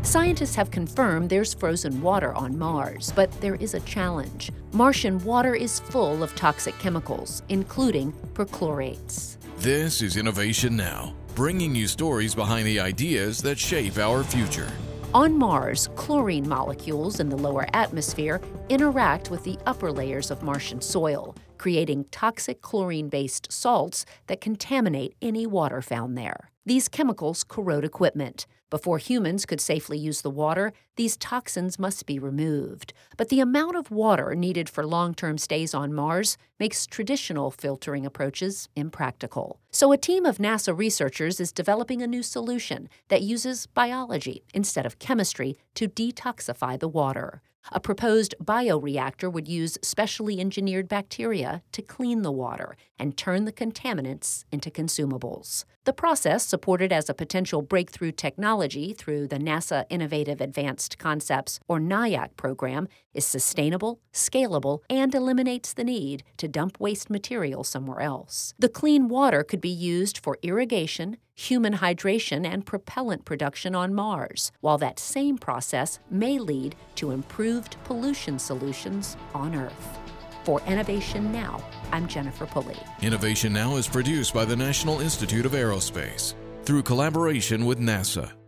Scientists have confirmed there's frozen water on Mars, but there is a challenge. Martian water is full of toxic chemicals, including perchlorates. This is Innovation Now, bringing you stories behind the ideas that shape our future. On Mars, chlorine molecules in the lower atmosphere interact with the upper layers of Martian soil, creating toxic chlorine-based salts that contaminate any water found there. These chemicals corrode equipment. Before humans could safely use the water, these toxins must be removed. But the amount of water needed for long-term stays on Mars makes traditional filtering approaches impractical. So a team of NASA researchers is developing a new solution that uses biology instead of chemistry to detoxify the water. A proposed bioreactor would use specially engineered bacteria to clean the water and turn the contaminants into consumables. The process, supported as a potential breakthrough technology through the NASA Innovative Advanced Concepts, or NIAC program, is sustainable, scalable, and eliminates the need to dump waste material somewhere else. The clean water could be used for irrigation, human hydration, and propellant production on Mars, while that same process may lead to improved pollution solutions on Earth. For Innovation Now, I'm Jennifer Pulley. Innovation Now is produced by the National Institute of Aerospace through collaboration with NASA.